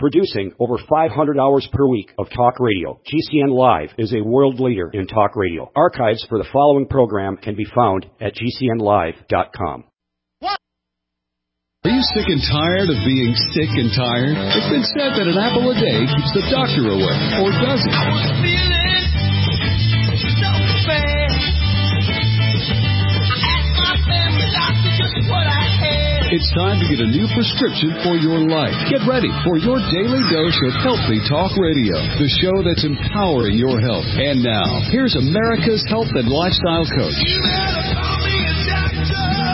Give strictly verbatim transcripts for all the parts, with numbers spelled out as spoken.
Producing over five hundred hours per week of talk radio, G C N Live is a world leader in talk radio. Archives for the following program can be found at G C N live dot com. Are you sick and tired of being sick and tired? It's been said that an apple a day keeps the doctor away, or does it? I was feeling so bad. I asked my family doctor just what I had. It's time to get a new prescription for your life. Get ready for your daily dose of Healthy Talk Radio, the show that's empowering your health. And now, here's America's health and lifestyle coach. You better call me a doctor.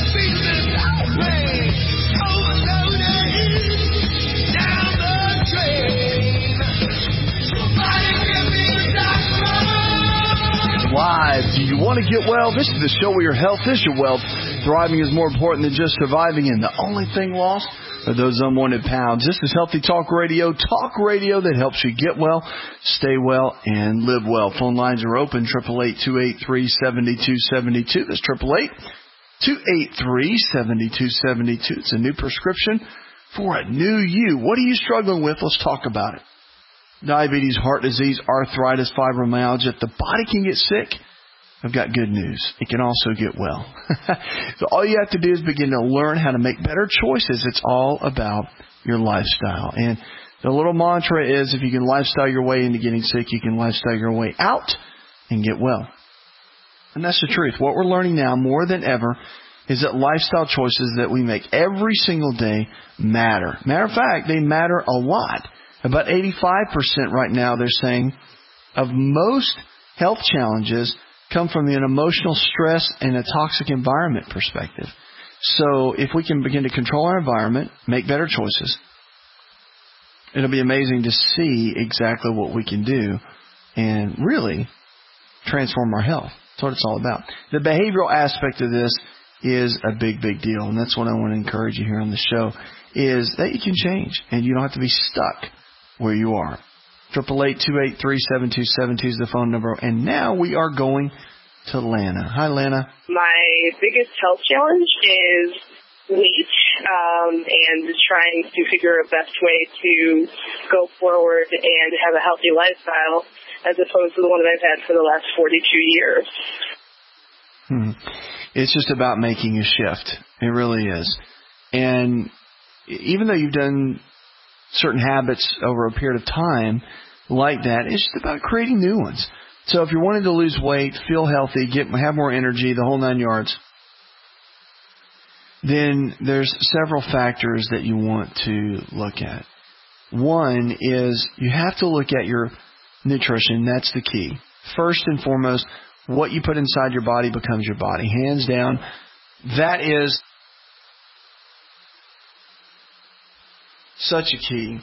Live. Do you want to get well? This is the show where your health is your wealth. Thriving is more important than just surviving, and the only thing lost are those unwanted pounds. This is Healthy Talk Radio, talk radio that helps you get well, stay well, and live well. Phone lines are open, eight eight eight, two eight three, seven two seven two. That's eight eight eight, two eight three, seven two seven two. It's a new prescription for a new you. What are you struggling with? Let's talk about it. Diabetes, heart disease, arthritis, fibromyalgia. If the body can get sick, I've got good news. It can also get well. So all you have to do is begin to learn how to make better choices. It's all about your lifestyle. And the little mantra is, if you can lifestyle your way into getting sick, you can lifestyle your way out and get well. And that's the truth. What we're learning now more than ever is that lifestyle choices that we make every single day matter. Matter of fact, they matter a lot. About eighty-five percent right now, they're saying, of most health challenges come from an emotional stress and a toxic environment perspective. So if we can begin to control our environment, make better choices, it'll be amazing to see exactly what we can do and really transform our health. That's what it's all about. The behavioral aspect of this is a big, big deal, and that's what I want to encourage you here on the show, is that you can change and you don't have to be stuck where you are. eight eight eight, two eight three, seven two seven two is the phone number. And now we are going to Lana. Hi, Lana. My biggest health challenge is weight um, and trying to figure a best way to go forward and have a healthy lifestyle as opposed to the one that I've had for the last forty-two years. Hmm. It's just about making a shift. It really is. And even though you've done certain habits over a period of time like that, it's just about creating new ones. So if you're wanting to lose weight, feel healthy, get have more energy, the whole nine yards, then there's several factors that you want to look at. One is you have to look at your nutrition. That's the key. First and foremost, what you put inside your body becomes your body. Hands down, that is such a key.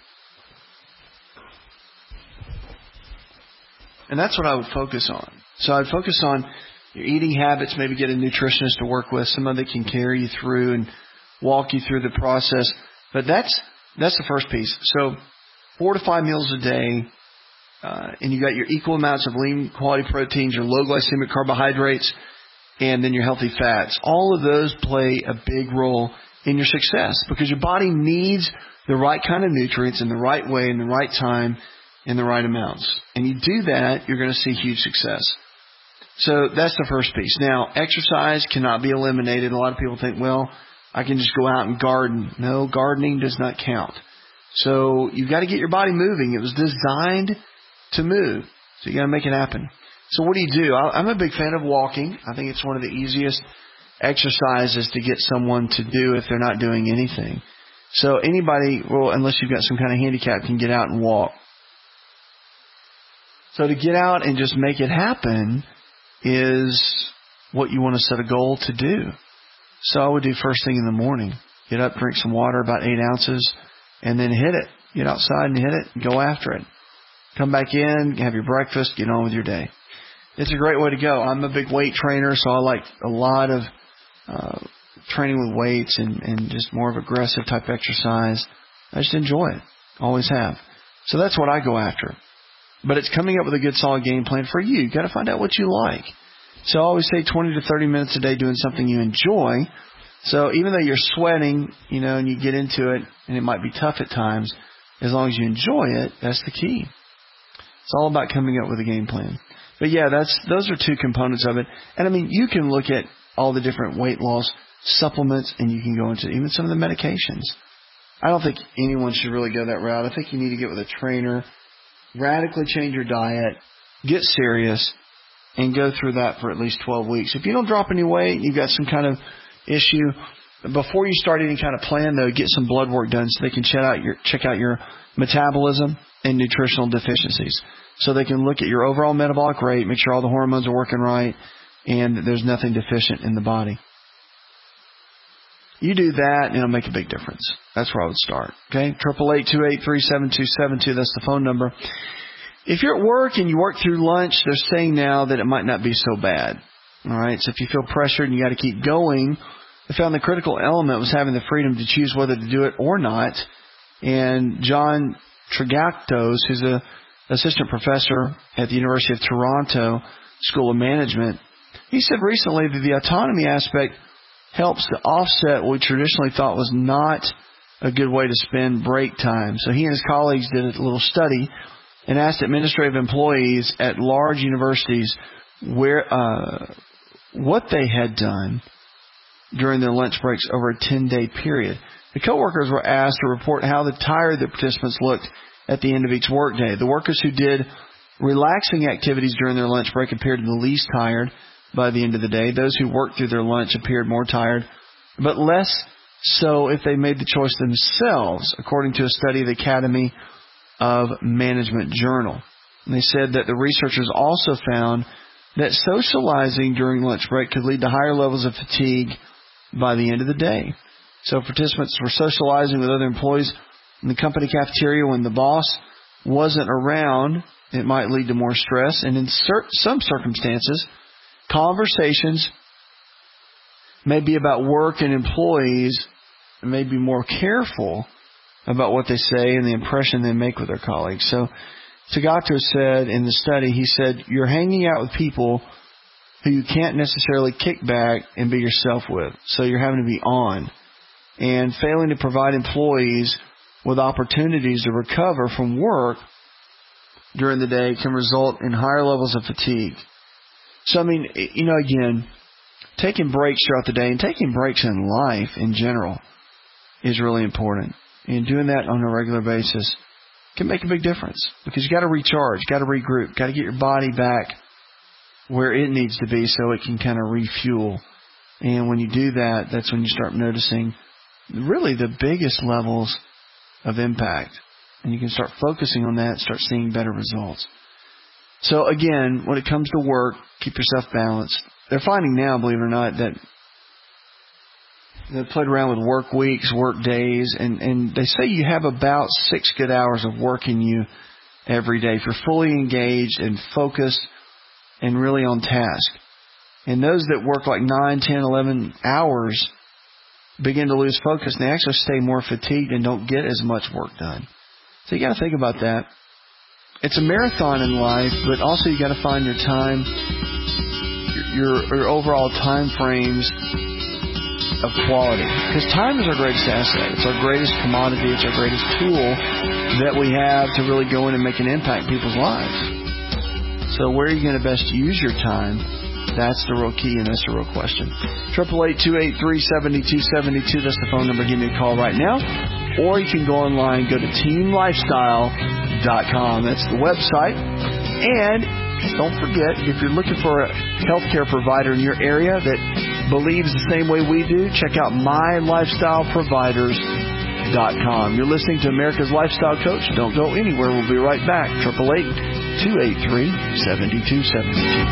And that's what I would focus on. So I'd focus on your eating habits, maybe get a nutritionist to work with, someone that can carry you through and walk you through the process. But that's that's the first piece. So four to five meals a day, uh, and you got your equal amounts of lean quality proteins, your low glycemic carbohydrates, and then your healthy fats. All of those play a big role in your success because your body needs the right kind of nutrients in the right way, in the right time, in the right amounts. And you do that, you're going to see huge success. So that's the first piece. Now, exercise cannot be eliminated. A lot of people think, well, I can just go out and garden. No, gardening does not count. So you've got to get your body moving. It was designed to move. So you got to make it happen. So what do you do? I'm a big fan of walking. I think it's one of the easiest exercises to get someone to do if they're not doing anything. So anybody, well, unless you've got some kind of handicap, can get out and walk. So to get out and just make it happen is what you want to set a goal to do. So I would do first thing in the morning. Get up, drink some water, about eight ounces, and then hit it. Get outside and hit it and go after it. Come back in, have your breakfast, get on with your day. It's a great way to go. I'm a big weight trainer, so I like a lot of uh, training with weights and, and just more of aggressive type exercise. I just enjoy it. Always have. So that's what I go after. But it's coming up with a good solid game plan for you. You've got to find out what you like. So I always say twenty to thirty minutes a day doing something you enjoy So even though you're sweating, you know, and you get into it, and it might be tough at times, as long as you enjoy it, that's the key. It's all about coming up with a game plan. But yeah, that's those are two components of it. And I mean, you can look at all the different weight loss supplements, and you can go into even some of the medications. I don't think anyone should really go that route. I think you need to get with a trainer, radically change your diet, get serious, and go through that for at least twelve weeks. If you don't drop any weight, you've got some kind of issue, before you start any kind of plan, though, get some blood work done so they can check out your check out your metabolism and nutritional deficiencies. So they can look at your overall metabolic rate, make sure all the hormones are working right, and there's nothing deficient in the body. You do that, and it'll make a big difference. That's where I would start. Okay, eight eight eight, two eight three, seven two seven two. That's the phone number. If you're at work and you work through lunch, they're saying now that it might not be so bad. All right, so if you feel pressured and you got to keep going, they found the critical element was having the freedom to choose whether to do it or not. And John Trigactos, who's a assistant professor at the University of Toronto School of Management, he said recently that the autonomy aspect helps to offset what we traditionally thought was not a good way to spend break time. So he and his colleagues did a little study and asked administrative employees at large universities where uh, what they had done during their lunch breaks over a ten-day period. The coworkers were asked to report how the tired the participants looked at the end of each workday. The workers who did relaxing activities during their lunch break appeared the least tired by the end of the day. Those who worked through their lunch appeared more tired, but less so if they made the choice themselves, according to a study of the Academy of Management Journal. And they said that the researchers also found that socializing during lunch break could lead to higher levels of fatigue by the end of the day. So if participants were socializing with other employees in the company cafeteria when the boss wasn't around, it might lead to more stress. And in cert- some circumstances, conversations may be about work, and employees may be more careful about what they say and the impression they make with their colleagues. So Tagato said in the study, he said, you're hanging out with people who you can't necessarily kick back and be yourself with. So you're having to be on. And failing to provide employees with opportunities to recover from work during the day can result in higher levels of fatigue. So, I mean, you know, again, taking breaks throughout the day and taking breaks in life in general is really important. And doing that on a regular basis can make a big difference, because you got to recharge, got to regroup, got to get your body back where it needs to be so it can kind of refuel. And when you do that, that's when you start noticing really the biggest levels of impact. And you can start focusing on that, start seeing better results. So again, when it comes to work, keep yourself balanced. They're finding now, believe it or not, that they've played around with work weeks, work days, and, and they say you have about six good hours of work in you every day if you're fully engaged and focused and really on task. And those that work like nine, ten, eleven hours begin to lose focus, and they actually stay more fatigued and don't get as much work done. So you got to think about that. It's a marathon in life, but also you got to find your time, your, your overall time frames of quality. Because time is our greatest asset. It's our greatest commodity. It's our greatest tool that we have to really go in and make an impact in people's lives. So where are you going to best use your time? That's the real key, and that's the real question. eight eight eight, two eight three, seven two seven two. That's the phone number. Give me a call right now. Or you can go online, go to team lifestyle dot com. That's the website. And don't forget, if you're looking for a healthcare provider in your area that believes the same way we do, check out my lifestyle providers dot com. You're listening to America's Lifestyle Coach. Don't go anywhere. We'll be right back. eight eight eight, two eight three, seven two seven two.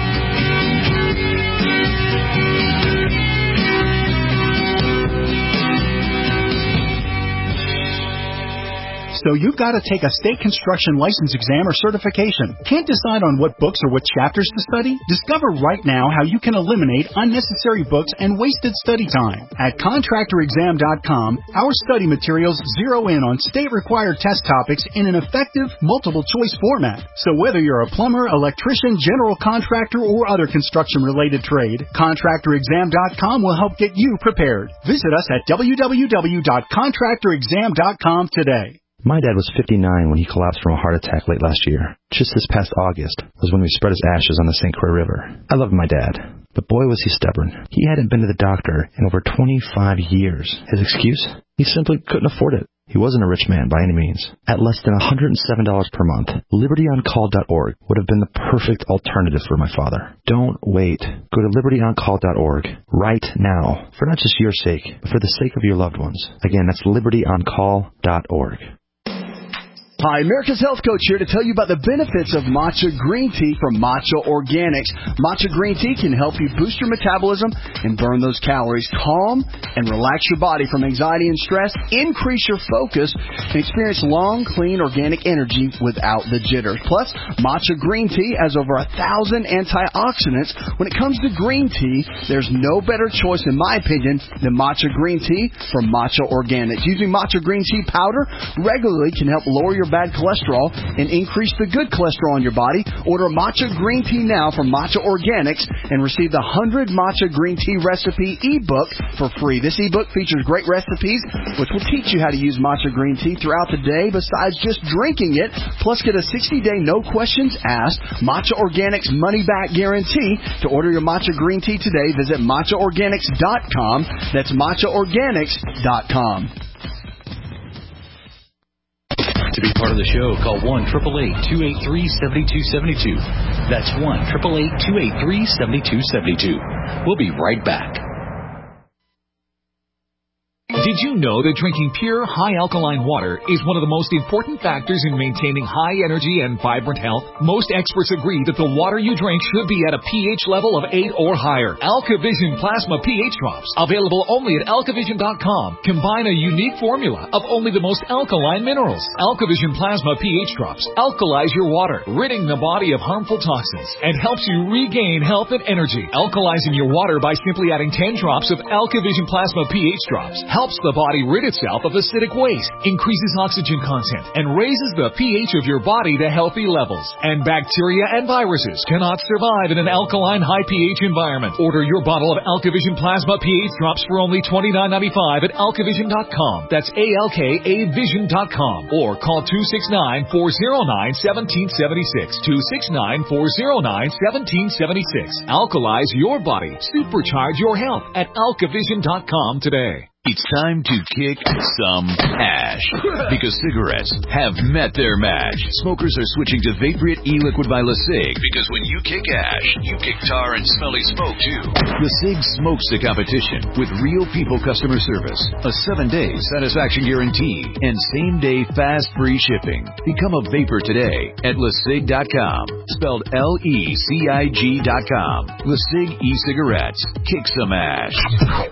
So you've got to take a state construction license exam or certification. Can't decide on what books or what chapters to study? Discover right now how you can eliminate unnecessary books and wasted study time. At contractor exam dot com, our study materials zero in on state-required test topics in an effective, multiple-choice format. So whether you're a plumber, electrician, general contractor, or other construction-related trade, contractor exam dot com will help get you prepared. Visit us at w w w dot contractor exam dot com today. My dad was fifty-nine when he collapsed from a heart attack late last year. Just this past August was when we spread his ashes on the Saint Croix River. I loved my dad, but boy was he stubborn. He hadn't been to the doctor in over twenty-five years. His excuse? He simply couldn't afford it. He wasn't a rich man by any means. At less than one hundred seven dollars per month, liberty on call dot org would have been the perfect alternative for my father. Don't wait. Go to liberty on call dot org right now, for not just your sake, but for the sake of your loved ones. Again, that's liberty on call dot org. Hi, America's Health Coach here to tell you about the benefits of matcha green tea from Matcha Organics. Matcha green tea can help you boost your metabolism and burn those calories, calm and relax your body from anxiety and stress, increase your focus, and experience long, clean, organic energy without the jitters. Plus, matcha green tea has over a thousand antioxidants. When it comes to green tea, there's no better choice, in my opinion, than matcha green tea from Matcha Organics. Using matcha green tea powder regularly can help lower your bad cholesterol and increase the good cholesterol in your body. Order matcha green tea now from Matcha Organics and receive the one hundred Matcha Green Tea Recipe ebook for free. This ebook features great recipes which will teach you how to use matcha green tea throughout the day besides just drinking it. Plus, get a sixty-day no questions asked Matcha Organics money back guarantee. To order your matcha green tea today, visit matcha organics dot com. That's matcha organics dot com. To be part of the show, call one eight eight eight, two eight three, seven two seven two. That's one eight eight eight, two eight three, seven two seven two. We'll be right back. Did you know that drinking pure, high-alkaline water is one of the most important factors in maintaining high energy and vibrant health? Most experts agree that the water you drink should be at a pH level of eight or higher. AlkaVision Plasma pH Drops, available only at alkavision dot com, combine a unique formula of only the most alkaline minerals. AlkaVision Plasma pH Drops alkalize your water, ridding the body of harmful toxins, and helps you regain health and energy. Alkalizing your water by simply adding ten drops of AlkaVision Plasma pH Drops helps the body rid itself of acidic waste, increases oxygen content, and raises the pH of your body to healthy levels. And bacteria and viruses cannot survive in an alkaline high pH environment. Order your bottle of AlkaVision Plasma pH Drops for only twenty-nine ninety-five at alkavision dot com. That's A L K A vision dot com. Or call two six nine, four oh nine, one seven seven six. two six nine, four oh nine, one seven seven six. Alkalize your body. Supercharge your health at alkavision dot com today. It's time to kick some ash because cigarettes have met their match. Smokers are switching to Vaporite e-liquid by LeSig because when you kick ash, you kick tar and smelly smoke too. LeSig smokes the competition with real people customer service, a seven-day satisfaction guarantee, and same-day fast free shipping. Become a vapor today at lesig dot com, spelled L E C I G dot com. LeSig e-cigarettes. Kick some ash.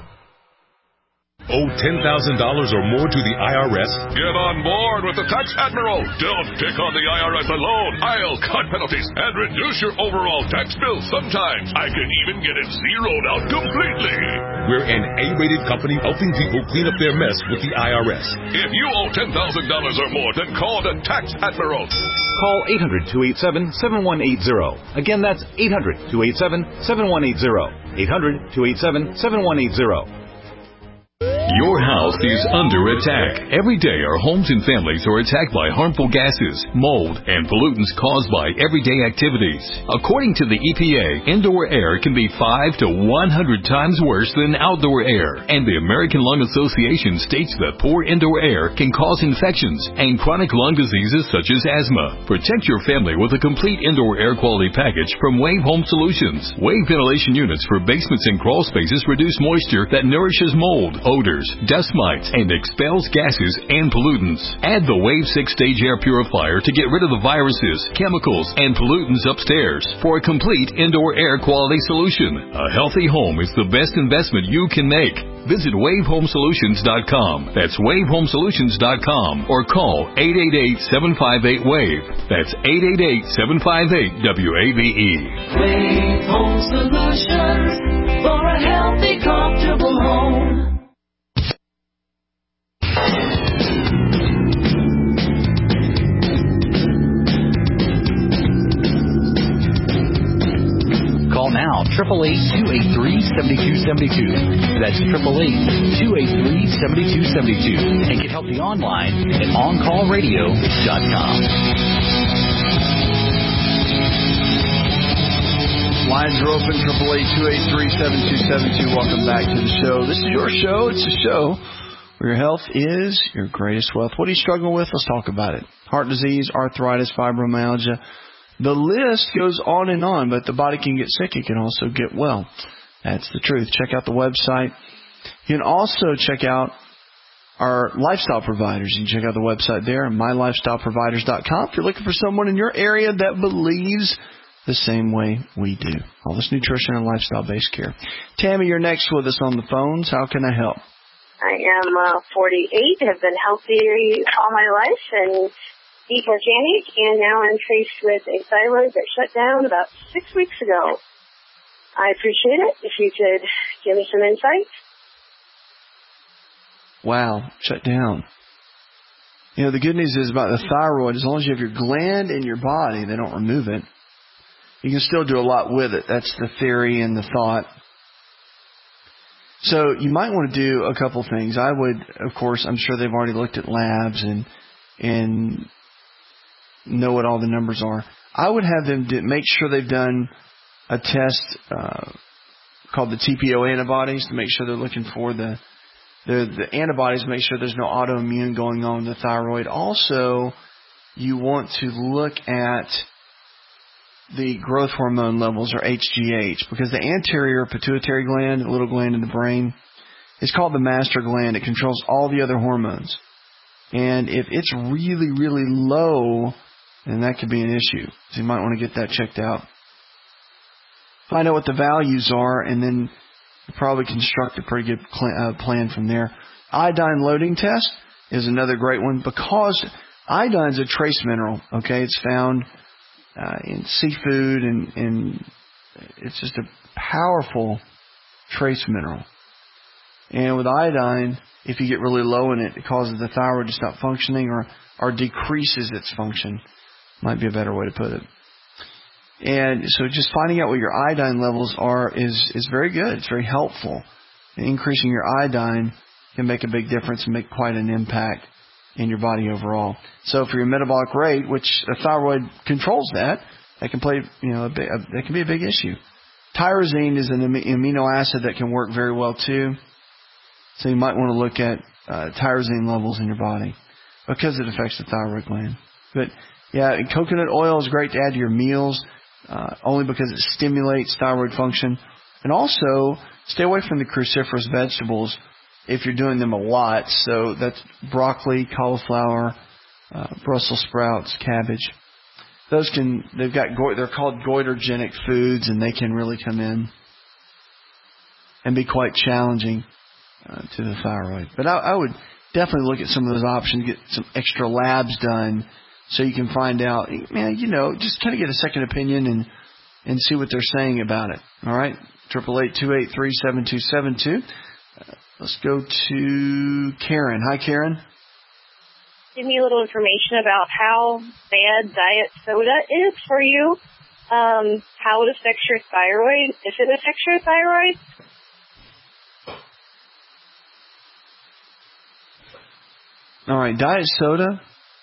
Owe ten thousand dollars or more to the I R S? Get on board with the Tax Admiral. Don't pick on the I R S alone. I'll cut penalties and reduce your overall tax bill. Sometimes I can even get it zeroed out completely. We're an A-rated company helping people clean up their mess with the I R S. If you owe ten thousand dollars or more, then call the Tax Admiral. Call eight hundred, two eight seven, seven one eight zero. Again, that's eight hundred, two eight seven, seven one eight zero. eight hundred, two eight seven, seven one eight zero. Your house is under attack. Every day our homes and families are attacked by harmful gases, mold, and pollutants caused by everyday activities. According to the E P A, indoor air can be five to one hundred times worse than outdoor air. And the American Lung Association states that poor indoor air can cause infections and chronic lung diseases such as asthma. Protect your family with a complete indoor air quality package from Wave Home Solutions. Wave ventilation units for basements and crawl spaces reduce moisture that nourishes mold, odors, odors, dust mites, and expels gases and pollutants. Add the Wave six-stage air purifier to get rid of the viruses, chemicals, and pollutants upstairs for a complete indoor air quality solution. A healthy home is the best investment you can make. Visit wave home solutions dot com. That's wave home solutions dot com or call eight eight eight, seven five eight, WAVE. That's eight eight eight, seven five eight, W A V E. Wave Home Solutions for a healthy, comfortable home. Call now, eight eight eight, two eight three, seven two seven two. That's eight eight eight, two eight three, seven two seven two. And get help online at on call radio dot com. Lines are open, eight eight eight, two eight three, seven two seven two. Welcome back to the show. This is your show. It's a show where your health is your greatest wealth. What are you struggling with? Let's talk about it. Heart disease, arthritis, fibromyalgia. The list goes on and on, but the body can get sick. It can also get well. That's the truth. Check out the website. You can also check out our lifestyle providers. You can check out the website there, my lifestyle providers dot com, if you're looking for someone in your area that believes the same way we do. All this nutrition and lifestyle-based care. Tammy, you're next with us on the phones. How can I help? I am uh, forty-eight, have been healthy all my life, and eat organic, and now I'm faced with a thyroid that shut down about six weeks ago. I appreciate it if you could give me some insight. Wow, shut down. You know, the good news is about the thyroid, as long as you have your gland in your body, they don't remove it. You can still do a lot with it. That's the theory and the thought. So you might want to do a couple things. I would, of course, I'm sure they've already looked at labs and and know what all the numbers are. I would have them do, make sure they've done a test uh, called the T P O antibodies to make sure they're looking for the, the the antibodies, make sure there's no autoimmune going on in the thyroid. Also, you want to look at the growth hormone levels, or H G H, because the anterior pituitary gland, a little gland in the brain, is called the master gland. It controls all the other hormones. And if it's really, really low, then that could be an issue. So you might want to get that checked out. Find out what the values are, and then probably construct a pretty good plan from there. Iodine loading test is another great one, because iodine is a trace mineral. Okay, it's found uh, in seafood, and, and it's just a powerful trace mineral. And with iodine, if you get really low in it, it causes the thyroid to stop functioning, or, or decreases its function. Might be a better way to put it. And so just finding out what your iodine levels are is, is very good. It's very helpful. And increasing your iodine can make a big difference and make quite an impact in your body overall. So for your metabolic rate, which the thyroid controls that, that can play, you know, a big, a, that can be a big issue. Tyrosine is an amino acid that can work very well too. So you might want to look at uh, tyrosine levels in your body because it affects the thyroid gland. But yeah, coconut oil is great to add to your meals, uh, only because it stimulates thyroid function. And also, stay away from the cruciferous vegetables if you're doing them a lot. So that's broccoli, cauliflower, uh, Brussels sprouts, cabbage. Those can, they've got, they're called goitrogenic foods, and they can really come in and be quite challenging uh, to the thyroid. But I, I would definitely look at some of those options, get some extra labs done, so you can find out, man, you know, just kind of get a second opinion and, and see what they're saying about it. All right? eight eight eight, two eight three, seven two seven two. Uh, let's go to Karen. Hi, Karen. Give me a little information about how bad diet soda is for you, um, how it affects your thyroid, if it affects your thyroid. All right, diet soda.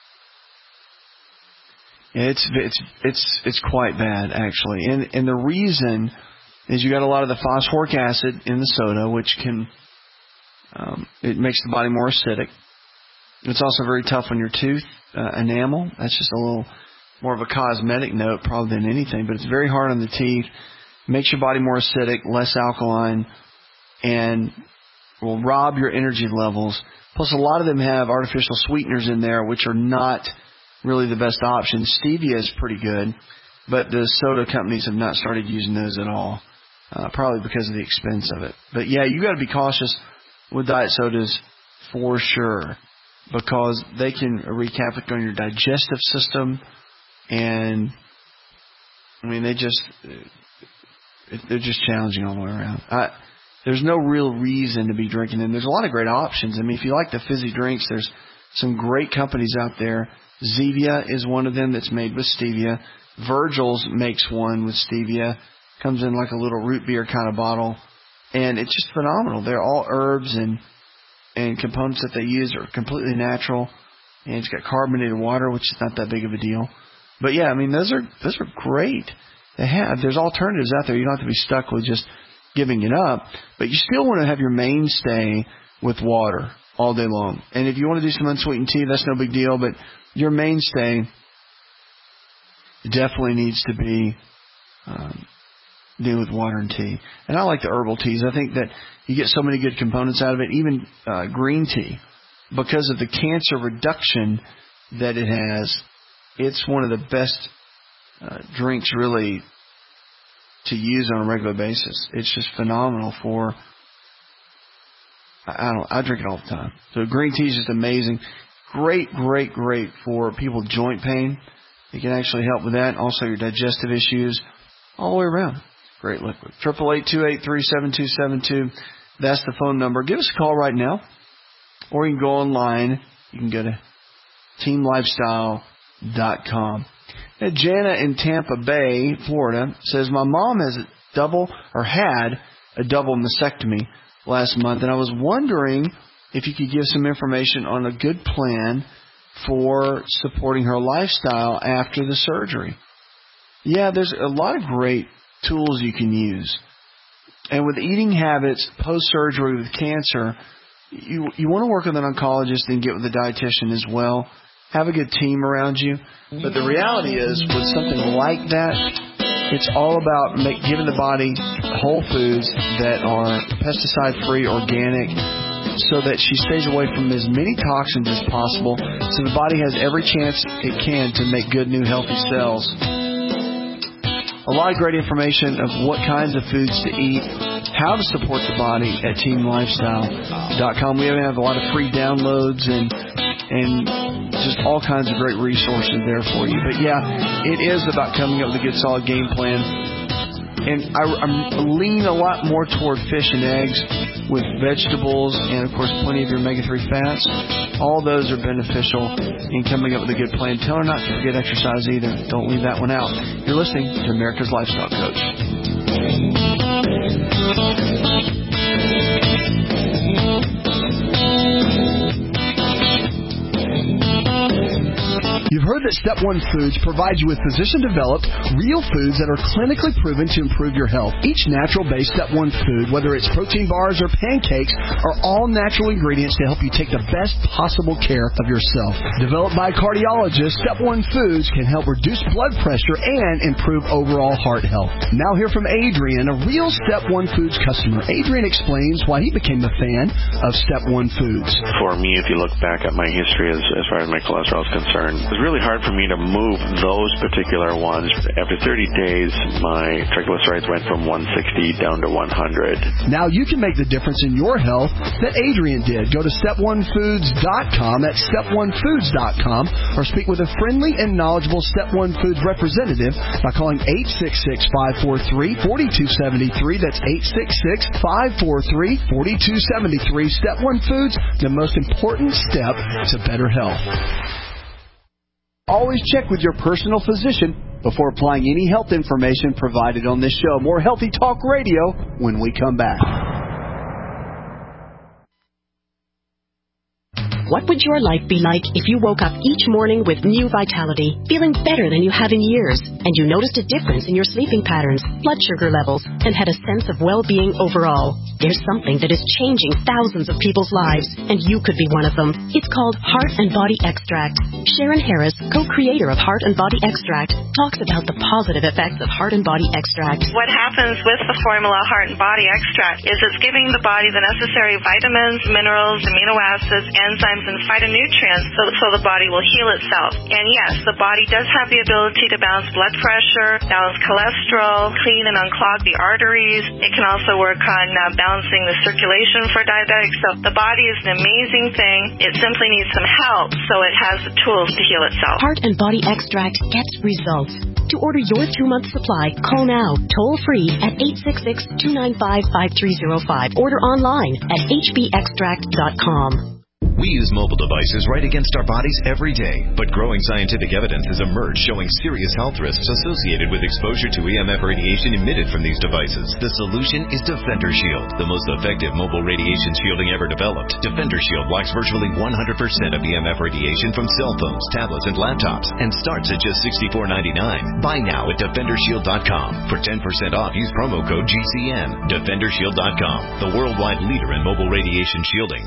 It's it's it's it's quite bad, actually, and and the reason is you got a lot of the phosphoric acid in the soda, which can um, it makes the body more acidic. It's also very tough on your tooth uh, enamel. That's just a little more of a cosmetic note, probably than anything, but it's very hard on the teeth. It makes your body more acidic, less alkaline, and will rob your energy levels. Plus, a lot of them have artificial sweeteners in there, which are not really the best option. Stevia is pretty good, but the soda companies have not started using those at all, uh, probably because of the expense of it. But, yeah, you got to be cautious with diet sodas for sure, because they can wreak havoc on your digestive system, and, I mean, they just, they're just challenging all the way around. I, there's no real reason to be drinking them. There's a lot of great options. I mean, if you like the fizzy drinks, there's some great companies out there. Zevia is one of them that's made with stevia. Virgil's makes one with stevia. Comes in like a little root beer kind of bottle. And it's just phenomenal. They're all herbs and and components that they use are completely natural. And it's got carbonated water, which is not that big of a deal. But, yeah, I mean, those are those are great. They have. There's alternatives out there. You don't have to be stuck with just giving it up. But you still want to have your mainstay with water all day long. And if you want to do some unsweetened tea, that's no big deal. But your mainstay definitely needs to be um, dealing with water and tea. And I like the herbal teas. I think that you get so many good components out of it. Even uh, green tea, because of the cancer reduction that it has, it's one of the best uh, drinks really to use on a regular basis. It's just phenomenal for, I don't I drink it all the time. So green tea is just amazing. Great, great, great for people with joint pain. It can actually help with that. Also your digestive issues all the way around. Great liquid. eight eight eight, two eight three, seven two seven two. That's the phone number. Give us a call right now. Or you can go online. You can go to team lifestyle dot com. Now, Jana in Tampa Bay, Florida, says, my mom has a double or had a double mastectomy last month, and I was wondering if you could give some information on a good plan for supporting her lifestyle after the surgery. Yeah, there's a lot of great tools you can use. And with eating habits post-surgery with cancer, you you want to work with an oncologist and get with a dietitian as well. Have a good team around you. But the reality is, with something like that, it's all about make, giving the body whole foods that are pesticide-free, organic, so that she stays away from as many toxins as possible, so the body has every chance it can to make good, new, healthy cells. A lot of great information of what kinds of foods to eat, how to support the body at team lifestyle dot com. We have a lot of free downloads and and just all kinds of great resources there for you. But yeah, it is about coming up with a good, solid game plan. And I, I'm leaning a lot more toward fish and eggs with vegetables and, of course, plenty of your omega three fats. All those are beneficial in coming up with a good plan. Tell her not to forget exercise either. Don't leave that one out. You're listening to America's Lifestyle Coach. You've heard that Step one Foods provides you with physician-developed, real foods that are clinically proven to improve your health. Each natural-based Step one food, whether it's protein bars or pancakes, are all natural ingredients to help you take the best possible care of yourself. Developed by a cardiologist, Step one Foods can help reduce blood pressure and improve overall heart health. Now hear from Adrian, a real Step one Foods customer. Adrian explains why he became a fan of Step one Foods. For me, if you look back at my history as, as far as my cholesterol is concerned, it was really hard for me to move those particular ones. After thirty days, my triglycerides went from one sixty down to one hundred. Now you can make the difference in your health that Adrian did. Go to step one foods dot com. That's step one foods dot com. Or speak with a friendly and knowledgeable Step one Foods representative by calling eight six six, five four three, four two seven three. That's eight six six, five four three, four two seven three. Step one Foods, the most important step to better health. Always check with your personal physician before applying any health information provided on this show. More Healthy Talk Radio when we come back. What would your life be like if you woke up each morning with new vitality, feeling better than you have in years, and you noticed a difference in your sleeping patterns, blood sugar levels, and had a sense of well-being overall? There's something that is changing thousands of people's lives, and you could be one of them. It's called Heart and Body Extract. Sharon Harris, co-creator of Heart and Body Extract, talks about the positive effects of Heart and Body Extract. What happens with the formula Heart and Body Extract is it's giving the body the necessary vitamins, minerals, amino acids, enzymes, and phytonutrients so, so the body will heal itself. And yes, the body does have the ability to balance blood pressure, balance cholesterol, clean and unclog the arteries. It can also work on uh, balancing the circulation for diabetics. So the body is an amazing thing. It simply needs some help so it has the tools to heal itself. Heart and Body Extract gets results. To order your two-month supply, call now, toll-free at eight six six, two nine five, five three zero five. Order online at h b extract dot com. We use mobile devices right against our bodies every day, but growing scientific evidence has emerged showing serious health risks associated with exposure to E M F radiation emitted from these devices. The solution is Defender Shield, the most effective mobile radiation shielding ever developed. Defender Shield blocks virtually one hundred percent of E M F radiation from cell phones, tablets, and laptops, and starts at just sixty-four ninety-nine. Buy now at defender shield dot com. For ten percent off, use promo code G C N. defender shield dot com, the worldwide leader in mobile radiation shielding.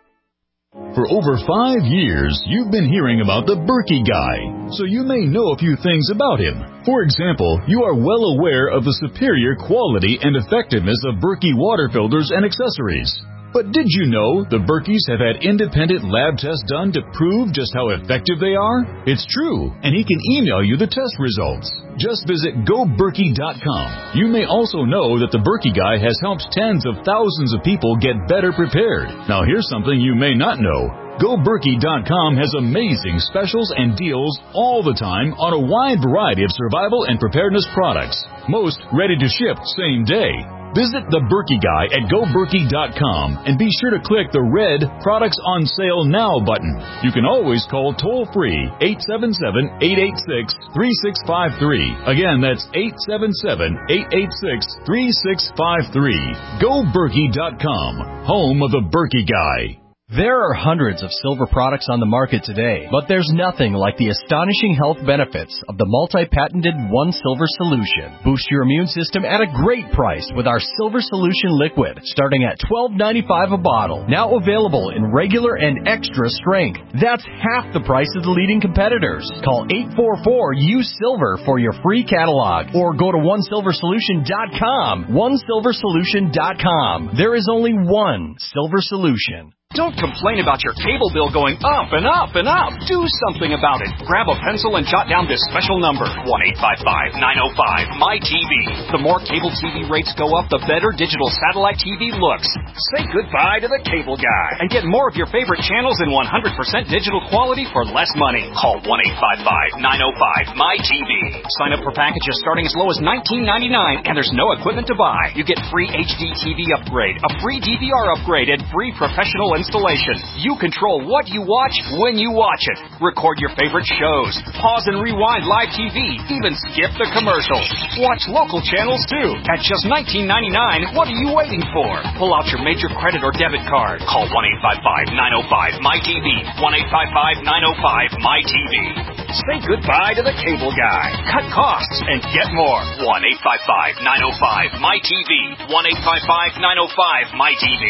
For over five years, you've been hearing about the Berkey Guy, so you may know a few things about him. For example, you are well aware of the superior quality and effectiveness of Berkey water filters and accessories. But did you know the Berkeys have had independent lab tests done to prove just how effective they are? It's true, and he can email you the test results. Just visit go berkey dot com. You may also know that the Berkey Guy has helped tens of thousands of people get better prepared. Now here's something you may not know. go berkey dot com has amazing specials and deals all the time on a wide variety of survival and preparedness products. Most ready to ship same day. Visit the Berkey Guy at go berkey dot com and be sure to click the red Products on Sale Now button. You can always call toll-free eight seven seven, eight eight six, three six five three. Again, that's eight seven seven, eight eight six, three six five three. go berkey dot com, home of the Berkey Guy. There are hundreds of silver products on the market today, but there's nothing like the astonishing health benefits of the multi-patented One Silver Solution. Boost your immune system at a great price with our Silver Solution Liquid, starting at twelve ninety-five a bottle. Now available in regular and extra strength. That's half the price of the leading competitors. Call eight four four, U S I L V E R for your free catalog, or go to one silver solution dot com. one silver solution dot com. There is only one Silver Solution. Don't complain about your cable bill going up and up and up. Do something about it. Grab a pencil and jot down this special number, one eight five five, nine oh five, M Y T V. The more cable T V rates go up, the better digital satellite T V looks. Say goodbye to the cable guy and get more of your favorite channels in one hundred percent digital quality for less money. Call one eight five five, nine oh five, M Y T V. Sign up for packages starting as low as nineteen ninety-nine, and there's no equipment to buy. You get free H D T V upgrade, a free D V R upgrade, and free professional installation. You control what you watch when you watch it. Record your favorite shows. Pause and rewind live T V. Even skip the commercials. Watch local channels too. At just nineteen ninety-nine, what are you waiting for? Pull out your major credit or debit card. Call one eight five five, nine oh five, M Y T V. one eight five five, nine oh five, M Y T V. Say goodbye to the cable guy. Cut costs and get more. one eight five five, nine oh five, M Y T V. one eight five five, nine oh five, M Y T V.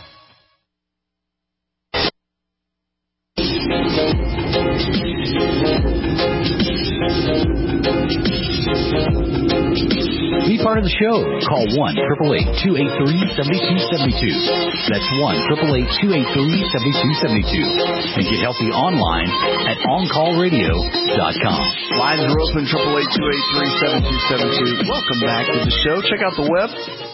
Be part of the show. Call one eight eight eight, two eight three, seven two seven two. That's one eight eight eight, two eight three, seven two seven two. And get healthy online at on call radio dot com. Lines are open, eight eight eight, two eight three, seven two seven two. Welcome back to the show. Check out the web.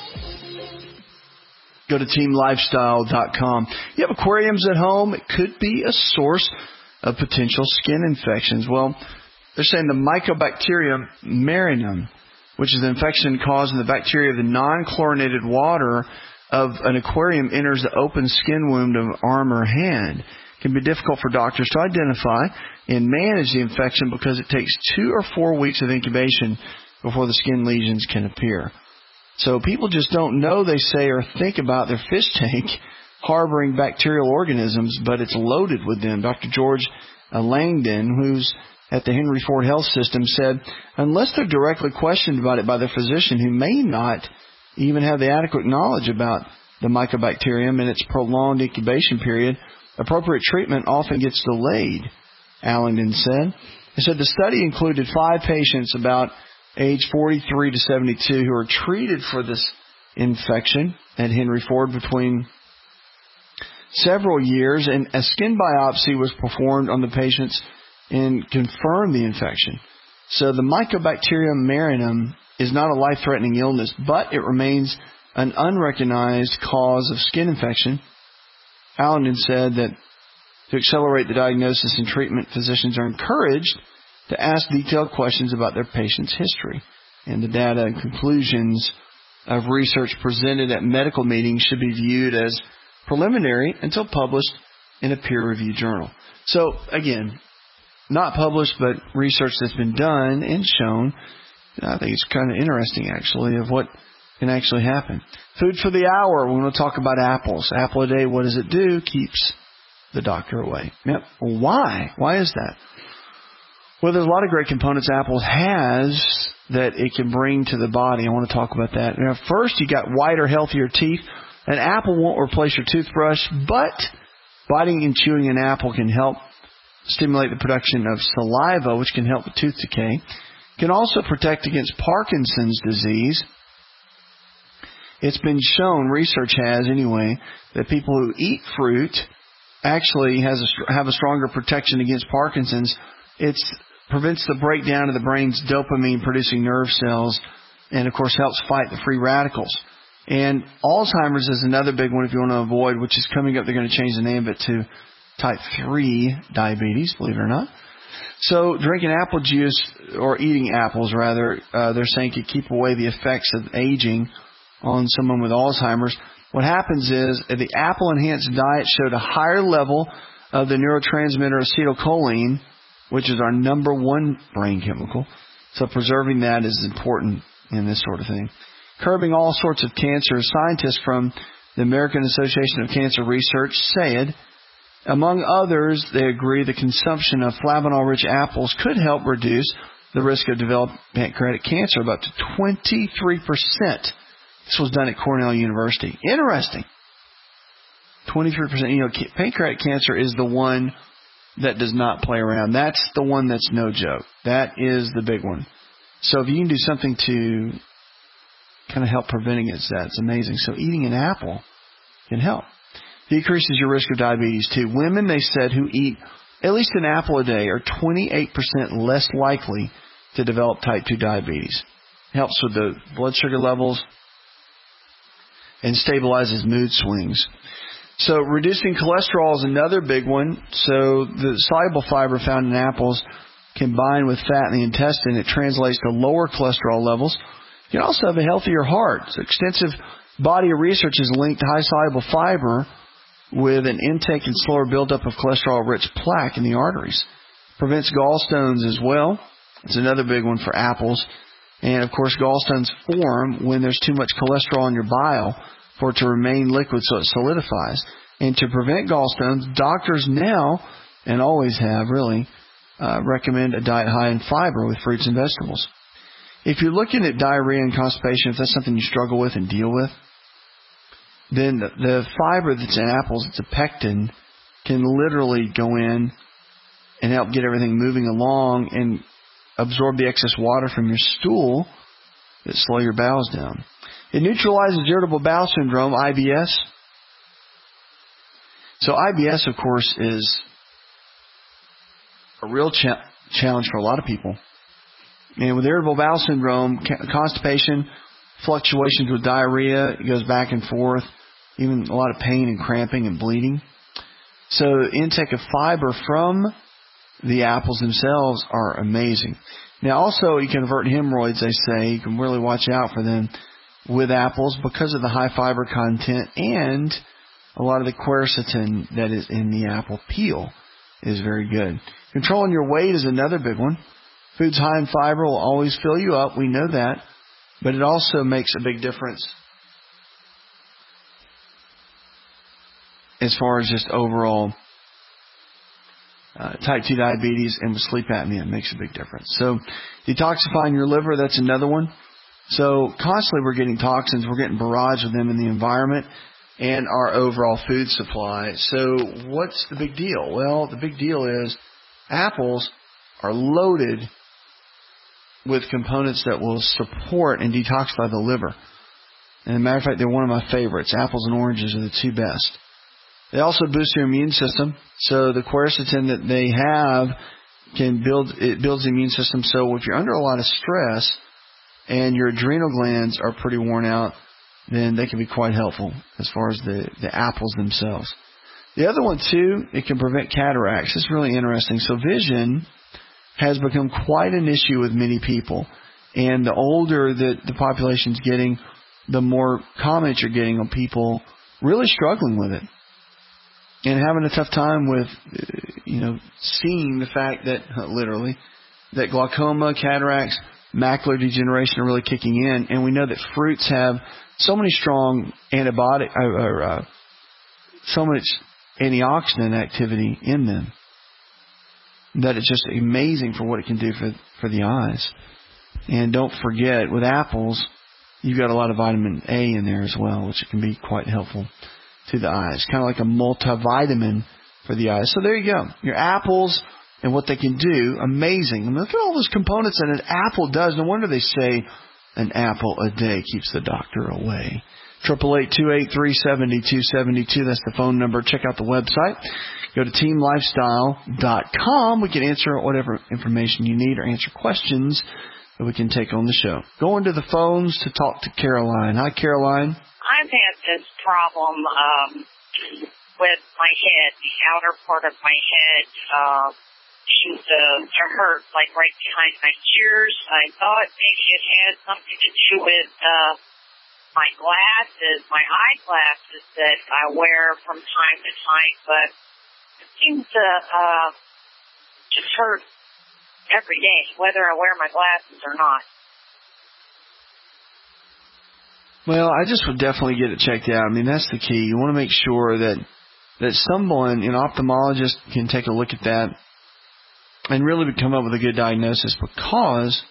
Go to team lifestyle dot com. You have aquariums at home. It could be a source of potential skin infections. Well, they're saying the Mycobacterium marinum, which is the infection causing the bacteria of the non-chlorinated water of an aquarium enters the open skin wound of an arm or hand. It can be difficult for doctors to identify and manage the infection because it takes two or four weeks of incubation before the skin lesions can appear. So people just don't know, they say, or think about their fish tank harboring bacterial organisms, but it's loaded with them. Doctor George Langdon, who's at the Henry Ford Health System, said, unless they're directly questioned about it by their physician, who may not even have the adequate knowledge about the mycobacterium and its prolonged incubation period, appropriate treatment often gets delayed, Allington said. He said the study included five patients about age forty-three to seventy-two who were treated for this infection at Henry Ford between several years, and a skin biopsy was performed on the patients and confirmed the infection. So the Mycobacterium marinum is not a life-threatening illness, but it remains an unrecognized cause of skin infection. Allington said that to accelerate the diagnosis and treatment, physicians are encouraged to ask detailed questions about their patient's history. And the data and conclusions of research presented at medical meetings should be viewed as preliminary until published in a peer-reviewed journal. So, again, not published, but research that's been done and shown. I think it's kind of interesting, actually, of what can actually happen. Food for the hour. We want to talk about apples. Apple a day, what does it do? Keeps the doctor away. Yep. Well, why? Why is that? Well, there's a lot of great components Apple has that it can bring to the body. I want to talk about that. Now, first, you got whiter, healthier teeth. An apple won't replace your toothbrush, but biting and chewing an apple can help stimulate the production of saliva, which can help with tooth decay. Can also protect against Parkinson's disease. It's been shown, research has anyway, that people who eat fruit actually has a, have a stronger protection against Parkinson's. It prevents the breakdown of the brain's dopamine-producing nerve cells and, of course, helps fight the free radicals. And Alzheimer's is another big one if you want to avoid, which is coming up. They're going to change the name of it to type three diabetes, believe it or not. So drinking apple juice, or eating apples rather, uh, they're saying can keep away the effects of aging on someone with Alzheimer's. What happens is uh, the apple-enhanced diet showed a higher level of the neurotransmitter acetylcholine, which is our number one brain chemical. So preserving that is important in this sort of thing. Curbing all sorts of cancer. Scientists from the American Association of Cancer Research said, among others, they agree the consumption of flavanol-rich apples could help reduce the risk of developing pancreatic cancer by up to twenty-three percent. This was done at Cornell University. Interesting. twenty-three percent. You know, pancreatic cancer is the one that does not play around. That's the one that's no joke. That is the big one. So if you can do something to kind of help preventing it, that's amazing. So eating an apple can help. Decreases your risk of diabetes too. Women, they said, who eat at least an apple a day are twenty-eight percent less likely to develop type two diabetes. Helps with the blood sugar levels and stabilizes mood swings. So reducing cholesterol is another big one. So the soluble fiber found in apples combined with fat in the intestine, it translates to lower cholesterol levels. You can also have a healthier heart. So extensive body of research has linked high soluble fiber with an intake and slower buildup of cholesterol-rich plaque in the arteries. Prevents gallstones as well. It's another big one for apples. And, of course, gallstones form when there's too much cholesterol in your bile for it to remain liquid so it solidifies. And to prevent gallstones, doctors now, and always have really, uh, recommend a diet high in fiber with fruits and vegetables. If you're looking at diarrhea and constipation, if that's something you struggle with and deal with, then the, the fiber that's in apples, it's a pectin, can literally go in and help get everything moving along and absorb the excess water from your stool that slow your bowels down. It neutralizes irritable bowel syndrome, I B S. So I B S, of course, is a real cha- challenge for a lot of people. And with irritable bowel syndrome, constipation, fluctuations with diarrhea, it goes back and forth, even a lot of pain and cramping and bleeding. So intake of fiber from the apples themselves are amazing. Now also you can avert hemorrhoids, they say. You can really watch out for them with apples because of the high fiber content, and a lot of the quercetin that is in the apple peel is very good. Controlling your weight is another big one. Foods high in fiber will always fill you up. We know that. But it also makes a big difference as far as just overall uh, type two diabetes and with sleep apnea. It makes a big difference. So detoxifying your liver, that's another one. So constantly we're getting toxins. We're getting barraged with them in the environment and our overall food supply. So what's the big deal? Well, the big deal is apples are loaded with components that will support and detoxify the liver. And as a matter of fact, they're one of my favorites. Apples and oranges are the two best. They also boost your immune system. So the quercetin that they have can build, it builds the immune system. So if you're under a lot of stress and your adrenal glands are pretty worn out, then they can be quite helpful as far as the, the apples themselves. The other one, too, it can prevent cataracts. It's really interesting. So vision has become quite an issue with many people. And the older that the population's getting, the more comments you're getting on people really struggling with it and having a tough time with, you know, seeing the fact that, literally, that glaucoma, cataracts, macular degeneration are really kicking in. And we know that fruits have so many strong antibiotic or uh, so much antioxidant activity in them that it's just amazing for what it can do for for the eyes. And don't forget, with apples, you've got a lot of vitamin A in there as well, which can be quite helpful to the eyes. Kind of like a multivitamin for the eyes. So there you go. Your apples and what they can do, amazing. I mean, look at all those components that an apple does. No wonder they say an apple a day keeps the doctor away. triple eight, two eight three, seven two seven two. That's the phone number. Check out the website. Go to team lifestyle dot com. We can answer whatever information you need or answer questions that we can take on the show. Going to the phones to talk to Caroline. Hi, Caroline. I've had this problem um, with my head, the outer part of my head. Uh, seems to, to hurt, like right behind my ears. I thought maybe it had something to do with uh, my glasses, my eyeglasses that I wear from time to time, but it seems to uh, just hurt every day, whether I wear my glasses or not. Well, I just would definitely get it checked out. I mean, that's the key. You want to make sure that that someone, an ophthalmologist, can take a look at that and really come up with a good diagnosis, because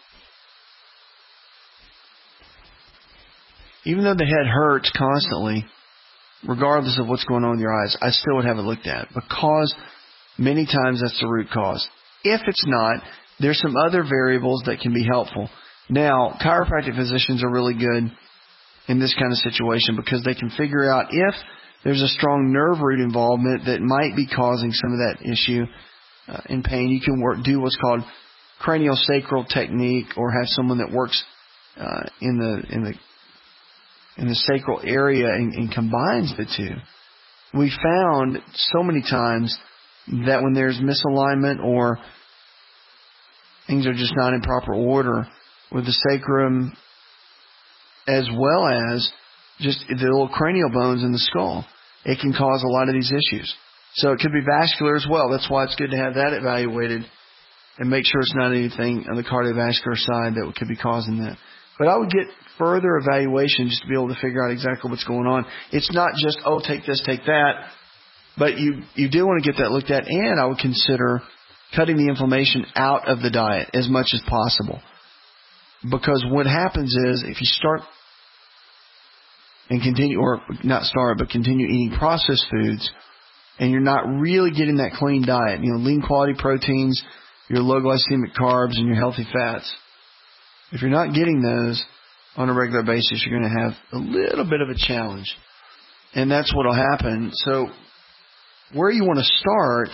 even though the head hurts constantly, regardless of what's going on with your eyes, I still would have it looked at, because many times that's the root cause. If it's not, there's some other variables that can be helpful. Now, chiropractic physicians are really good in this kind of situation because they can figure out if there's a strong nerve root involvement that might be causing some of that issue uh, in pain. You can work, do what's called craniosacral technique, or have someone that works uh, in the in the in the sacral area and, and combines the two. We found so many times that when there's misalignment or things are just not in proper order with the sacrum, as well as just the little cranial bones in the skull, it can cause a lot of these issues. So it could be vascular as well. That's why it's good to have that evaluated and make sure it's not anything on the cardiovascular side that could be causing that. But I would get further evaluation just to be able to figure out exactly what's going on. It's not just, oh, take this, take that. But you, you do want to get that looked at, and I would consider cutting the inflammation out of the diet as much as possible. Because what happens is, if you start and continue, or not start, but continue eating processed foods, and you're not really getting that clean diet, you know, lean quality proteins, your low glycemic carbs, and your healthy fats, if you're not getting those on a regular basis, you're going to have a little bit of a challenge. And that's what will happen. So where you want to start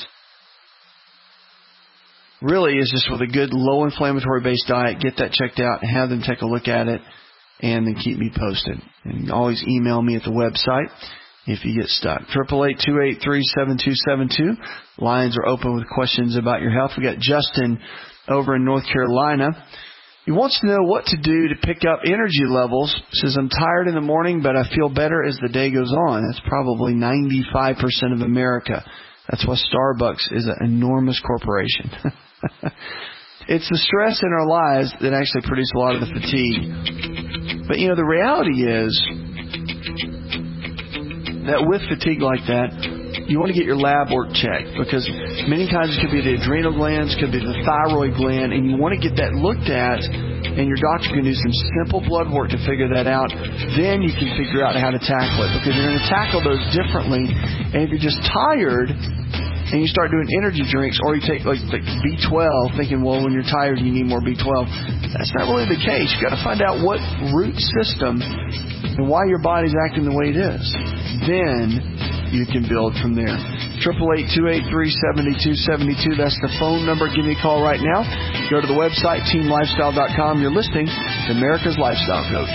really is just with a good low inflammatory based diet. Get that checked out and have them take a look at it, and then keep me posted. And you can always email me at the website if you get stuck. triple eight, two eight three, seven two seven two. Lines are open with questions about your health. We got Justin over in North Carolina. He wants to know what to do to pick up energy levels. He says, I'm tired in the morning, but I feel better as the day goes on. That's probably ninety-five percent of America. That's why Starbucks is an enormous corporation. It's the stress in our lives that actually produce a lot of the fatigue. But, you know, the reality is that with fatigue like that, you want to get your lab work checked, because many times it could be the adrenal glands, could be the thyroid gland, and you want to get that looked at, and your doctor can do some simple blood work to figure that out. Then you can figure out how to tackle it, because you're going to tackle those differently. And if you're just tired and you start doing energy drinks, or you take like, like B twelve, thinking, well, when you're tired you need more B twelve, that's not really the case. You've got to find out what root system and why your body's acting the way it is. Then you can build from there. Triple eight two eight three seventy two seventy two. That's the phone number. Give me a call right now. Go to the website team lifestyle dot com. You're listening to America's Lifestyle Coach.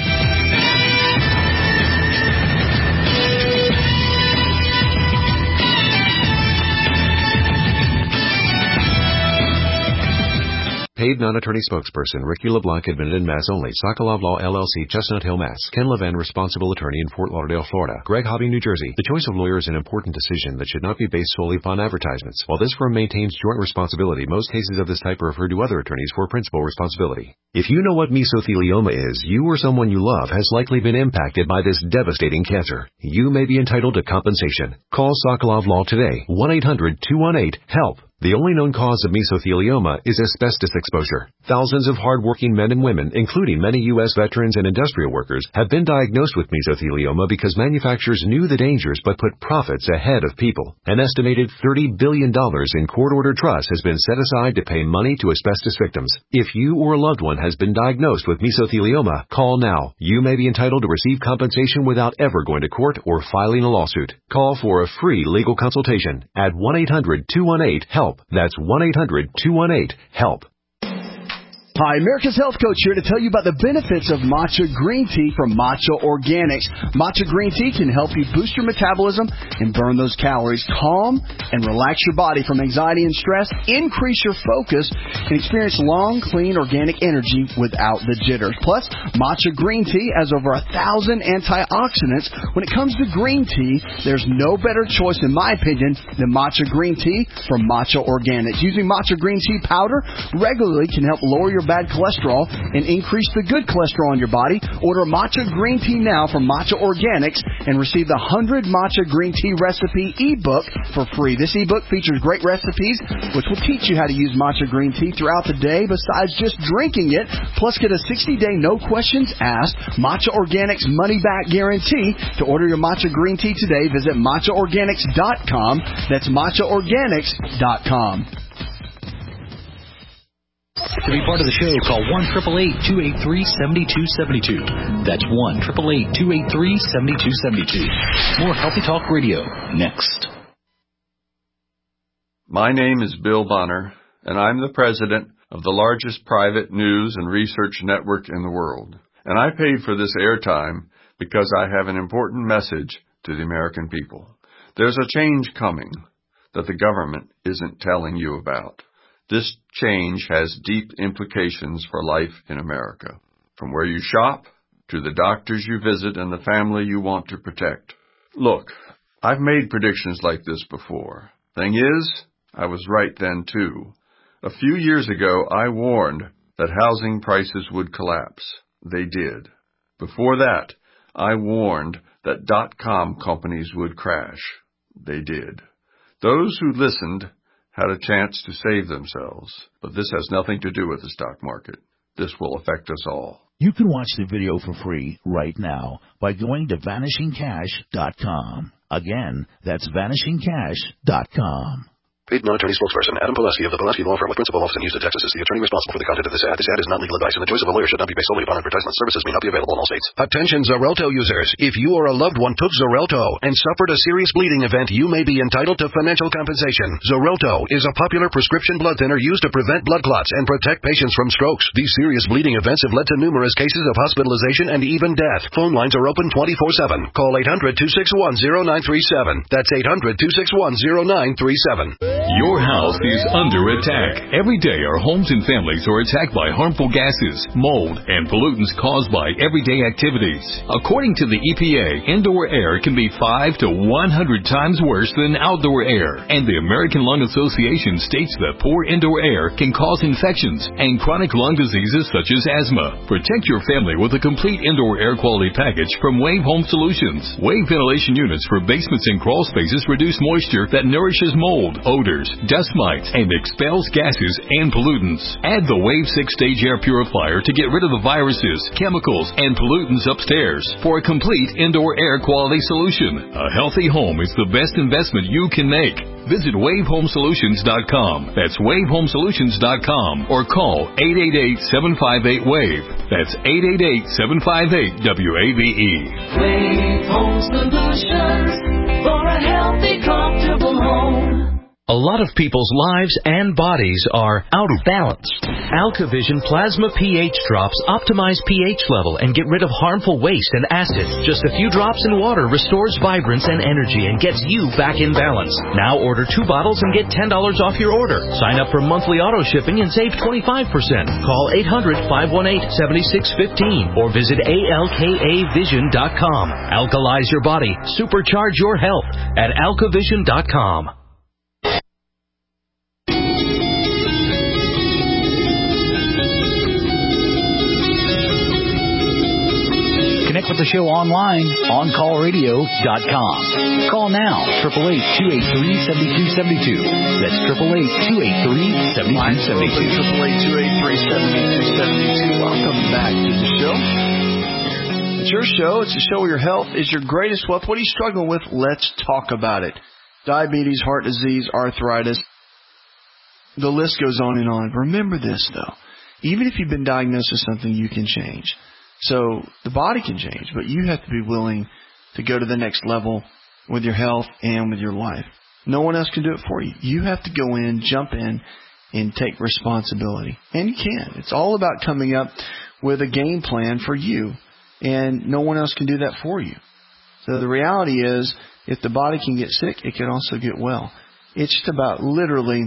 Paid non-attorney spokesperson Ricky LeBlanc, admitted in Mass only. Sokolov Law, L L C, Chestnut Hill, Mass. Ken Levin, responsible attorney in Fort Lauderdale, Florida. Greg Hobby, New Jersey. The choice of lawyer is an important decision that should not be based solely upon advertisements. While this firm maintains joint responsibility, most cases of this type are referred to other attorneys for principal responsibility. If you know what mesothelioma is, you or someone you love has likely been impacted by this devastating cancer. You may be entitled to compensation. Call Sokolov Law today. one eight hundred two one eight HELP. The only known cause of mesothelioma is asbestos exposure. Thousands of hardworking men and women, including many U S veterans and industrial workers, have been diagnosed with mesothelioma because manufacturers knew the dangers but put profits ahead of people. An estimated thirty billion dollars in court-ordered trust has been set aside to pay money to asbestos victims. If you or a loved one has been diagnosed with mesothelioma, call now. You may be entitled to receive compensation without ever going to court or filing a lawsuit. Call for a free legal consultation at one eight hundred two one eight HELP. That's one eight hundred two one eight HELP. Hi, America's Health Coach here to tell you about the benefits of matcha green tea from Matcha Organics. Matcha green tea can help you boost your metabolism and burn those calories, calm and relax your body from anxiety and stress, increase your focus, and experience long, clean, organic energy without the jitters. Plus, matcha green tea has over a thousand antioxidants. When it comes to green tea, there's no better choice, in my opinion, than matcha green tea from Matcha Organics. Using matcha green tea powder regularly can help lower your bad cholesterol and increase the good cholesterol in your body. Order matcha green tea now from Matcha Organics and receive the one hundred Matcha Green Tea Recipe ebook for free. This ebook features great recipes which will teach you how to use matcha green tea throughout the day besides just drinking it. Plus, get a sixty day no questions asked Matcha Organics money back guarantee. To order your matcha green tea today, visit matcha organics dot com. That's matcha organics dot com. To be part of the show, call one eight eight eight, two eight three, seven two seven two. That's one eight eight eight, two eight three, seven two seven two. More Healthy Talk Radio next. My name is Bill Bonner, and I'm the president of the largest private news and research network in the world. And I paid for this airtime because I have an important message to the American people. There's a change coming that the government isn't telling you about. This change has deep implications for life in America, from where you shop to the doctors you visit and the family you want to protect. Look, I've made predictions like this before. Thing is, I was right then too. A few years ago, I warned that housing prices would collapse. They did. Before that, I warned that dot-com companies would crash. They did. Those who listened had a chance to save themselves. But this has nothing to do with the stock market. This will affect us all. You can watch the video for free right now by going to vanishing cash dot com. Again, that's vanishing cash dot com. Paid non-attorney spokesperson Adam Pileski of the Pileski Law Firm with principal office in Houston, Texas is the attorney responsible for the content of this ad. This ad is not legal advice, and the choice of a lawyer should not be based solely upon advertisement. Services may not be available in all states. Attention Xarelto users. If you or a loved one took Xarelto and suffered a serious bleeding event, you may be entitled to financial compensation. Xarelto is a popular prescription blood thinner used to prevent blood clots and protect patients from strokes. These serious bleeding events have led to numerous cases of hospitalization and even death. Phone lines are open twenty-four seven. Call eight hundred two six one zero nine three seven. That's eight hundred two six one zero nine three seven. Your house is under attack. Every day our homes and families are attacked by harmful gases, mold, and pollutants caused by everyday activities. According to the E P A, indoor air can be five to one hundred times worse than outdoor air. And the American Lung Association states that poor indoor air can cause infections and chronic lung diseases such as asthma. Protect your family with a complete indoor air quality package from Wave Home Solutions. Wave ventilation units for basements and crawl spaces reduce moisture that nourishes mold, odors, dust mites, and expels gases and pollutants. Add the Wave six-stage air purifier to get rid of the viruses, chemicals, and pollutants upstairs for a complete indoor air quality solution. A healthy home is the best investment you can make. Visit wave home solutions dot com. That's wave home solutions dot com or call eight eight eight, seven five eight, WAVE. That's eight eight eight, seven five eight, W A V E. Wave Home Solutions for a healthy, comfortable home. A lot of people's lives and bodies are out of balance. AlkaVision Plasma pH drops optimize pH level and get rid of harmful waste and acid. Just a few drops in water restores vibrance and energy and gets you back in balance. Now order two bottles and get ten dollars off your order. Sign up for monthly auto shipping and save twenty-five percent. Call eight hundred, five one eight, seven six one five or visit A L K A vision dot com. Alkalize your body. Supercharge your health at alka vision dot com. Connect with the show online, on call radio dot com. Call now, eight eight eight, two eight three, seven two seven two. That's eight eight eight, two eight three, seven two seven two. eight eight eight, two eight three, seven two seven two. Welcome back to the show. It's your show. It's a show where your health is your greatest wealth. What are you struggling with? Let's talk about it. Diabetes, heart disease, arthritis. The list goes on and on. Remember this, though. Even if you've been diagnosed with something, you can change. So the body can change, but you have to be willing to go to the next level with your health and with your life. No one else can do it for you. You have to go in, jump in, and take responsibility. And you can. It's all about coming up with a game plan for you, and no one else can do that for you. So the reality is, if the body can get sick, it can also get well. It's just about literally,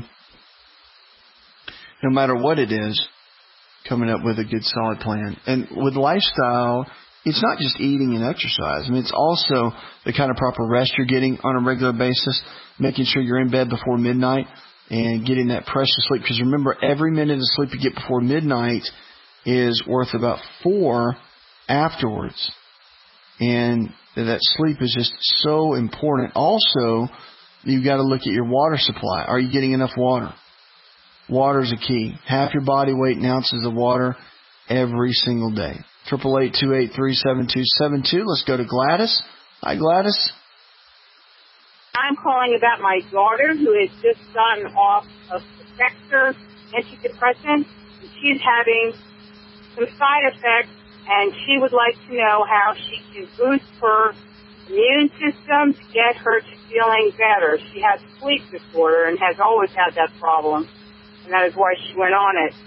no matter what it is, coming up with a good, solid plan. And with lifestyle, it's not just eating and exercise. I mean, it's also the kind of proper rest you're getting on a regular basis, making sure you're in bed before midnight and getting that precious sleep. Because remember, every minute of sleep you get before midnight is worth about four afterwards. And that sleep is just so important. Also, you've got to look at your water supply. Are you getting enough water? Water is a key. Half your body weight in ounces of water every single day. eight eight eight, two eight three, seven two seven two. Let's go to Gladys. Hi, Gladys. I'm calling about my daughter who has just gotten off of Protector antidepressant. She's having some side effects, and she would like to know how she can boost her immune system to get her to feeling better. She has sleep disorder and has always had that problem. And that is why she went on it.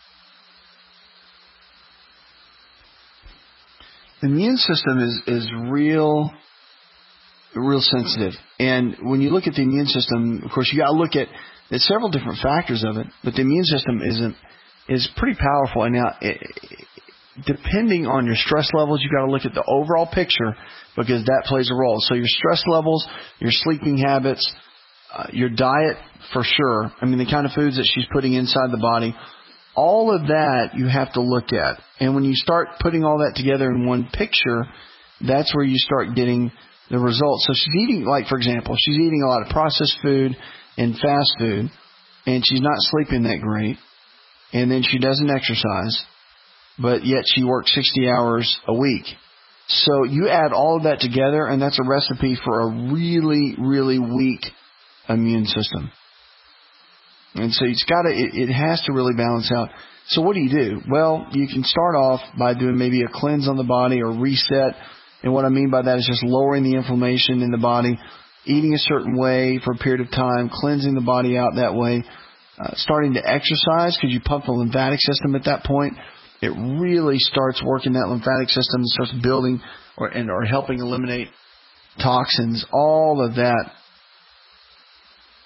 The immune system is, is real, real sensitive. And when you look at the immune system, of course, you got to look at, there's several different factors of it, but the immune system is is pretty powerful. And now, it, depending on your stress levels, you got to look at the overall picture because that plays a role. So your stress levels, your sleeping habits, Uh, your diet, for sure. I mean, the kind of foods that she's putting inside the body, all of that you have to look at. And when you start putting all that together in one picture, that's where you start getting the results. So she's eating, like, for example, she's eating a lot of processed food and fast food, and she's not sleeping that great. And then she doesn't exercise, but yet she works sixty hours a week. So you add all of that together, and that's a recipe for a really, really weak immune system. And so it's got to, it, it has to really balance out. So what do you do? Well, you can start off by doing maybe a cleanse on the body or reset. And what I mean by that is just lowering the inflammation in the body, eating a certain way for a period of time, cleansing the body out that way, uh, starting to exercise because you pump the lymphatic system at that point. It really starts working that lymphatic system and starts building or, and, or helping eliminate toxins, all of that.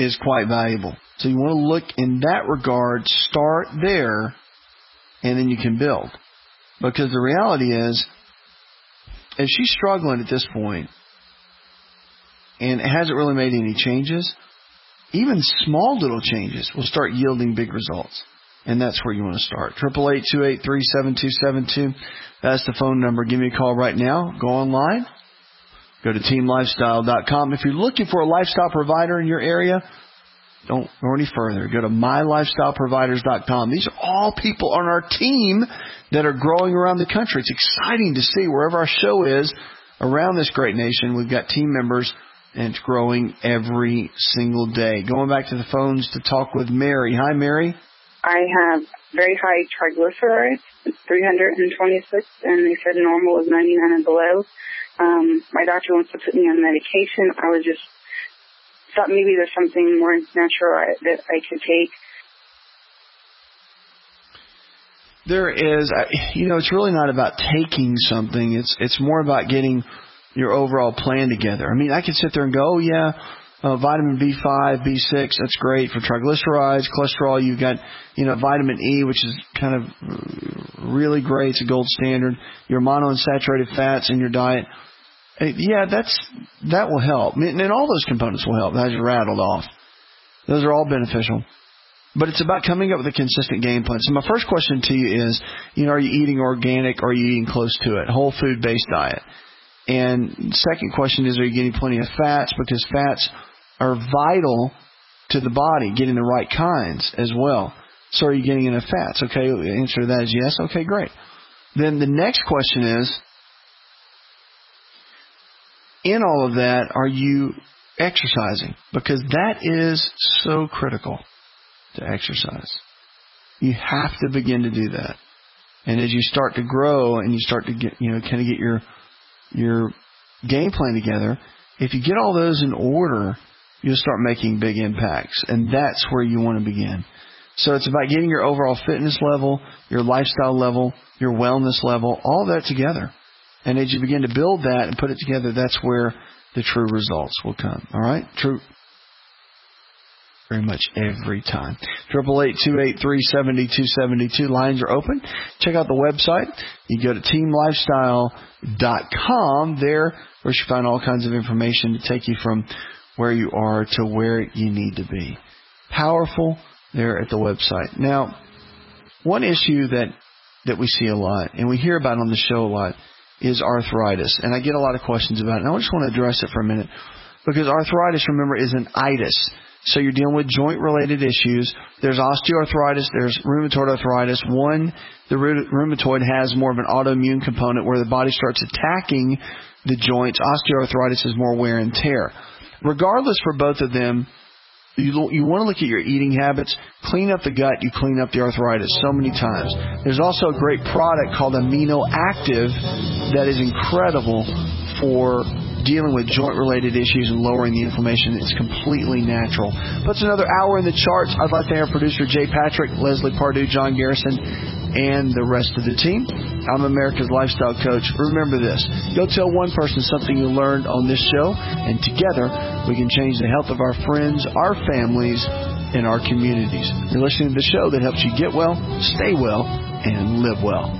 is quite valuable. So you want to look in that regard, start there, and then you can build. Because the reality is, if she's struggling at this point and hasn't really made any changes, even small little changes will start yielding big results. And that's where you want to start. eight eight eight, two eight three, seven two seven two. That's the phone number. Give me a call right now. Go online. Go to team lifestyle dot com. If you're looking for a lifestyle provider in your area, don't go any further. Go to my lifestyle providers dot com. These are all people on our team that are growing around the country. It's exciting to see wherever our show is around this great nation. We've got team members, and it's growing every single day. Going back to the phones to talk with Mary. Hi, Mary. I have very high triglycerides, three hundred twenty-six, and they said normal was ninety-nine and below. Um, my doctor wants to put me on medication. I was just thought maybe there's something more natural I, that I could take. There is, you know, it's really not about taking something. It's it's more about getting your overall plan together. I mean, I could sit there and go, oh, yeah, uh, vitamin B five, B six, that's great for triglycerides, cholesterol. You've got, you know, vitamin E, which is kind of really great. It's a gold standard. Your monounsaturated fats in your diet. Yeah, that's that will help. And all those components will help. That I just rattled off. Those are all beneficial. But it's about coming up with a consistent game plan. So my first question to you is, you know, are you eating organic or are you eating close to it? Whole food-based diet. And second question is, are you getting plenty of fats? Because fats are vital to the body, getting the right kinds as well. So are you getting enough fats? Okay, the answer to that is yes. Okay, great. Then the next question is, in all of that, are you exercising? Because that is so critical to exercise. You have to begin to do that. And as you start to grow and you start to get, you know, kind of get your your game plan together, if you get all those in order, you'll start making big impacts. And that's where you want to begin. So it's about getting your overall fitness level, your lifestyle level, your wellness level, all that together. And as you begin to build that and put it together, that's where the true results will come. All right? True. Very much every time. eight eight eight, two eight three, seven two seven two. Lines are open. Check out the website. You go to team lifestyle dot com. There, where you find all kinds of information to take you from where you are to where you need to be. Powerful there at the website. Now, one issue that, that we see a lot, and we hear about on the show a lot, is arthritis. And I get a lot of questions about it. And I just want to address it for a minute. Because arthritis, remember, is an itis. So you're dealing with joint-related issues. There's osteoarthritis. There's rheumatoid arthritis. One, the rheumatoid has more of an autoimmune component where the body starts attacking the joints. Osteoarthritis is more wear and tear. Regardless, for both of them, you, you want to look at your eating habits. Clean up the gut. You clean up the arthritis so many times. There's also a great product called Amino Active that is incredible for dealing with joint-related issues and lowering the inflammation. It's completely natural. Puts another hour in the charts. I'd like to have producer Jay Patrick, Leslie Pardue, John Garrison, and the rest of the team. I'm America's Lifestyle Coach. Remember this. Go tell one person something you learned on this show, and together we can change the health of our friends, our families, and our communities. You're listening to the show that helps you get well, stay well, and live well.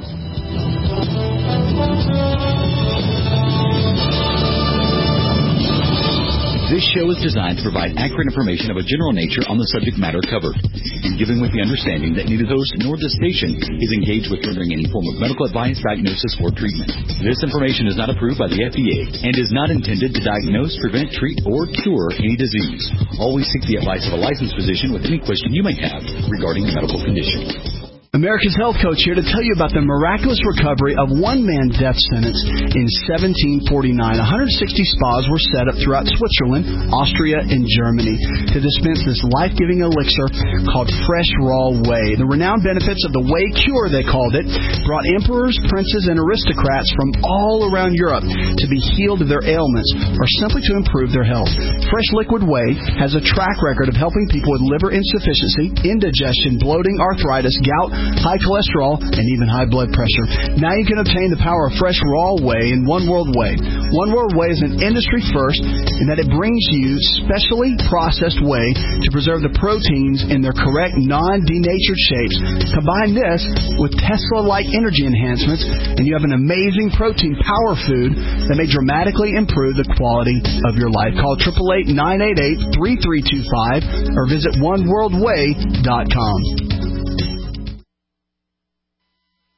This show is designed to provide accurate information of a general nature on the subject matter covered, and given with the understanding that neither host nor this station is engaged with rendering any form of medical advice, diagnosis, or treatment. This information is not approved by the F D A and is not intended to diagnose, prevent, treat, or cure any disease. Always seek the advice of a licensed physician with any question you may have regarding a medical condition. America's Health Coach here to tell you about the miraculous recovery of one man's death sentence in seventeen forty-nine. one hundred sixty spas were set up throughout Switzerland, Austria, and Germany to dispense this life-giving elixir called Fresh Raw Whey. The renowned benefits of the Whey Cure, they called it, brought emperors, princes, and aristocrats from all around Europe to be healed of their ailments or simply to improve their health. Fresh Liquid Whey has a track record of helping people with liver insufficiency, indigestion, bloating, arthritis, gout, high cholesterol, and even high blood pressure. Now you can obtain the power of fresh raw whey in One World Whey. One World Whey is an industry first in that it brings you specially processed whey to preserve the proteins in their correct non-denatured shapes. Combine this with Tesla-like energy enhancements, and you have an amazing protein power food that may dramatically improve the quality of your life. Call eight eight eight, nine eight eight, three three two five or visit one world whey dot com.